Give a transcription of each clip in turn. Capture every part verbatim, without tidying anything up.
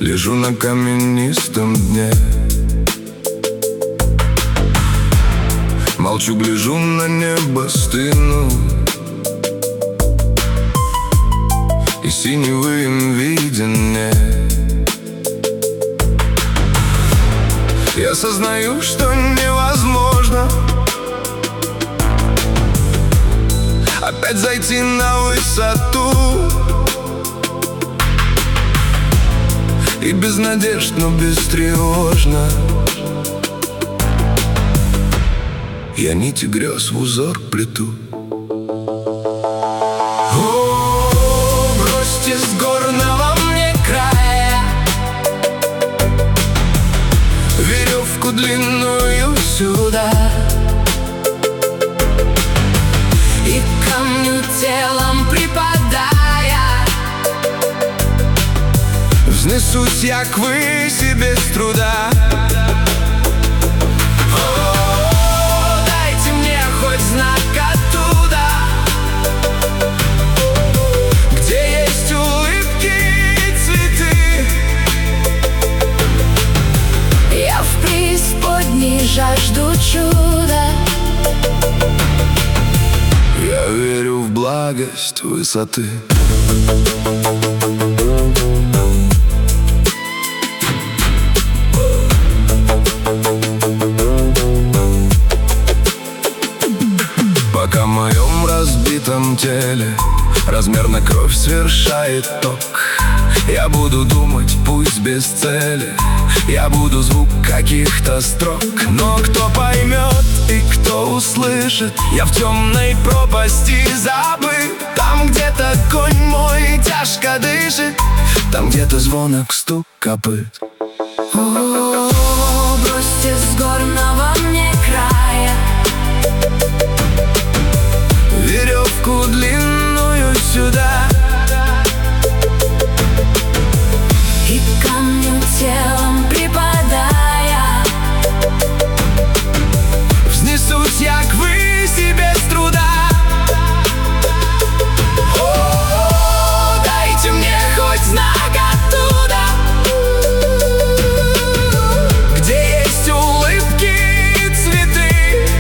Лежу на каменистом дне, молчу, гляжу на небо, стыну, и синевы им виден мне. Я сознаю, что невозможно опять зайти на высоту, и без надежд, но бестревожно я нити грез в узор плету. О, бросьте с горного мне края веревку длинную сюда, и камню телом припадая взнесусь я к выси без труда. О, дайте мне хоть знак оттуда, где есть улыбки и цветы. Я в преисподней жажду чуда. Я верю в благость высоты. Пока в моем разбитом теле размерно кровь совершает ток, я буду думать, пусть без цели, я буду звук каких-то строк. Но кто поймет и кто услышит, я в темной пропасти забыт. Там где-то конь мой тяжко дышит, там где-то звонок стук копыт. О, бросьте с горного мне края веревку длинную сюда, и камню телом припадая взнесусь я к выси без труда. О, дайте мне хоть знак оттуда, где есть улыбки и цветы.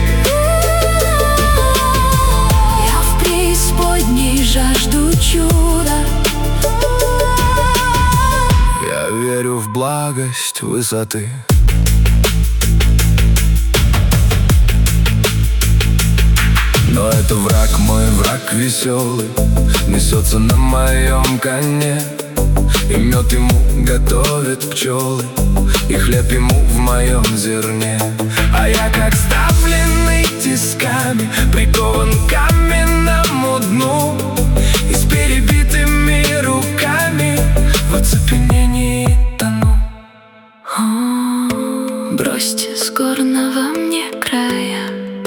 Я в преисподней жажду чуда. Я верю в благость высоты. Но это враг мой, враг веселый, несется на моем коне, и мед ему готовят пчелы, и хлеб ему в моем зерне. А я, как ставленный тисками, прикован к каменному дну, и с перебитыми руками в оцепенении тону. О, бросьте с горного мне края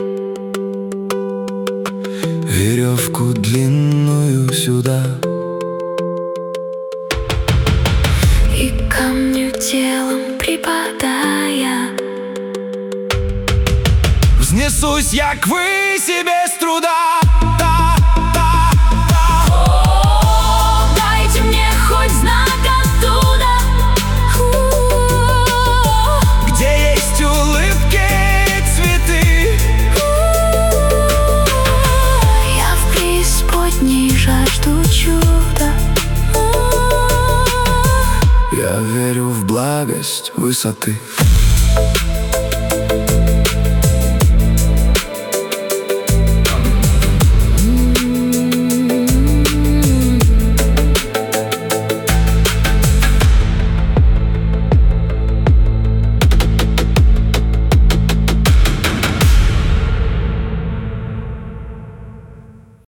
веревку длинную сюда, и камню телом припадая взнесусь я к выси без труда. О, дайте мне хоть знак оттуда, где есть улыбки и цветы. я в преисподней жажду чуда. Я верю в благость высоты.